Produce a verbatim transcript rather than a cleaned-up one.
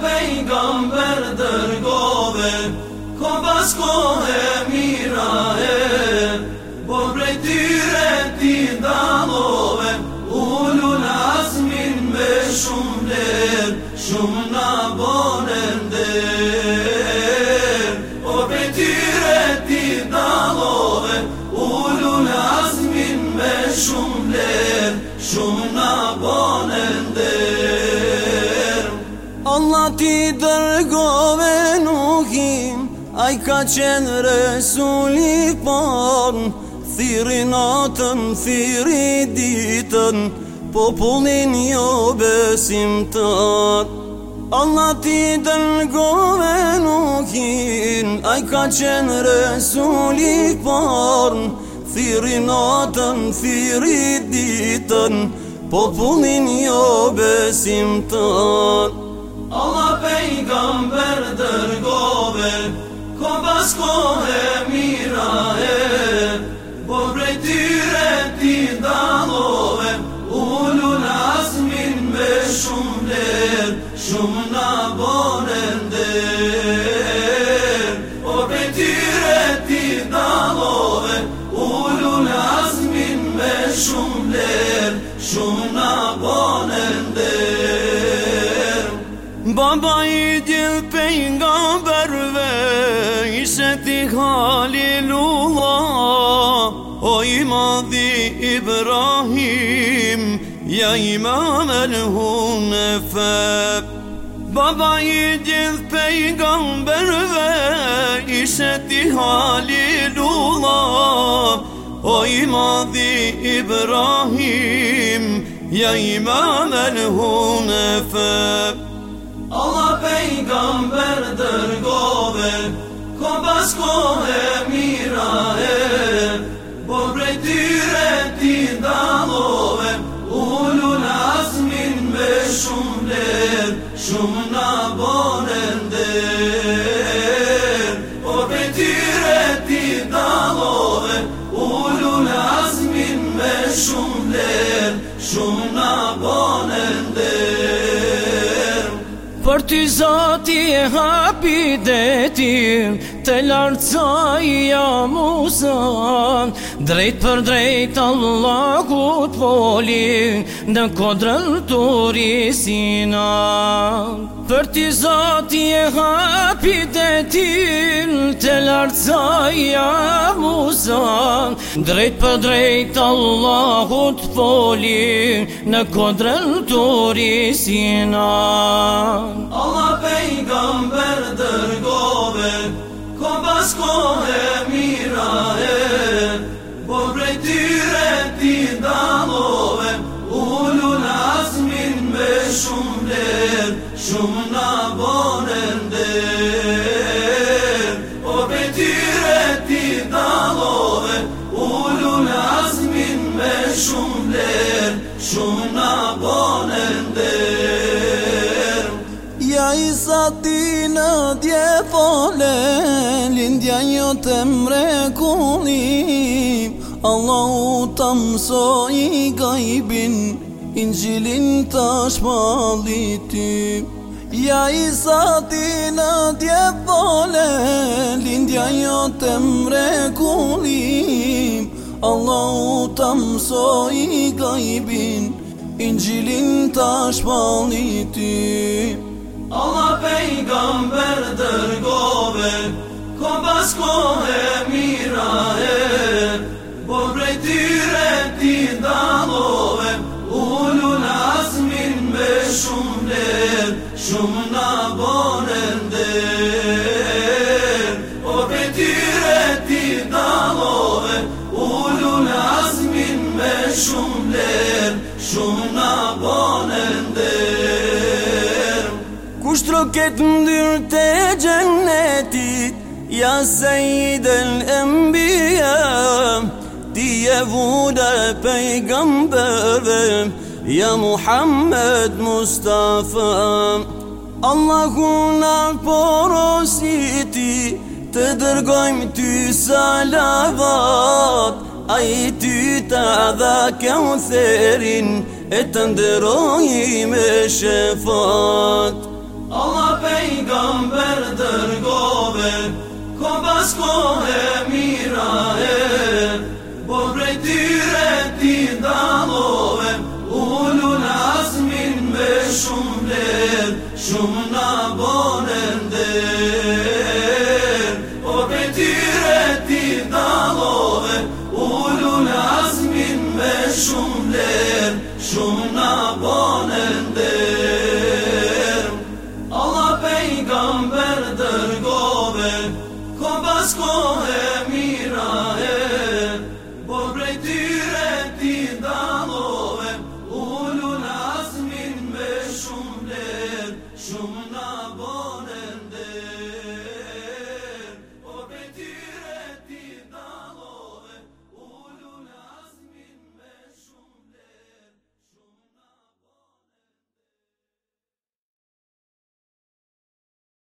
pejgamber dërgove, ko pas kohë mira e, po prej tyre ti dallove, ulul azmin me shumë vler, shumë na bone nder. Po prej tyre ti dallove, ulul azmin me shumë vler, shumë na bone nder. Allah ti dërgove Nuhin, ai ka qenë Resuli par, thiri natën, thiri ditën, popullin jo besimtar. Allah ti dërgove Nuhin, ai ka qenë Resuli par, thiri natën, thiri ditën, popullin jo besimtar. Allah pejgamber dërgove, ko pas kohë mira e, po prej tyre ti dallove, ulul azmin me shumë vler, shumë na bone nder. Po prej tyre ti dallove, ulul azmin me shumë vler, shumë na bone nder. Baba i gjithë pejgamberve, ishe ti Halilullah, o i madhi Ibrahim, ja imam el-Hunefe. Baba i gjithë pejgamberve, ishe ti Halilullah, o i madhi Ibrahim, ja imam el-Hunefe. Allah pejgamber dërgove, ko pas kohë mira e, po prej tyre ti dallove, ulul azmin me shumë vler, shumë na bone nder. Po prej tyre ti dallove, ulul azmin me shumë vler, shumë na bone nder. Për ty Zoti e hapi detin, të lartësaj ja Musa, drejt për drejt Allahut foli, në kodrën turi Sina. Për ty Zoti e hapi detin, të lartësaj ja Musa, drejt për drejt Allahut foli, në kodrën turi Sina. Allah pejgamber dërgove, ko pas kohë mira e, po prej tyre ti dallove, ulul azmin me shumë vler, shumë na bone nder. Po prej tyre ti dallove, ulul azmin me shumë vler, shumë na bone nder. Ja Isa ti në dje fole, lindja jote mrekullim, Allahu ta mësoi gajbin, Injilin ta shpalliti. Ja Isa ti në dje fole, lindja jote mrekullim, Allahu ta mësoi gajbin, Injilin ta shpalliti. Allah pejgamber dërgove, ko pas kohë mira e, po prej tyre ti dallove, ulul azmin me shumë vler, shumë na bone nder. Po prej tyre ti dallove, ulul azmin me shumë vler, shumë na bone nder. Kush troket ndyrë të gjennetit, ja Sejid el-Enbiya, ti e vuda pejgamberve, ja Muhammed Mustafa. Allahu na porositi, të dërgojmë ty salavat, a i ty ta dha kautherin, e të ndëroj me shefat. Allah pas kohë mira e, po prej tyre ti dalove, ullun azmin me shumë vlerë, shumë na bone nder. Po prej tyre ti dalove, ullun azmin me shumë vlerë, shumë na bone nder. Allah pejgamber dërgove, ko pas kohë mira e, po prej tyre ti dalove, ullun azmin me shumë vlerë, shumë na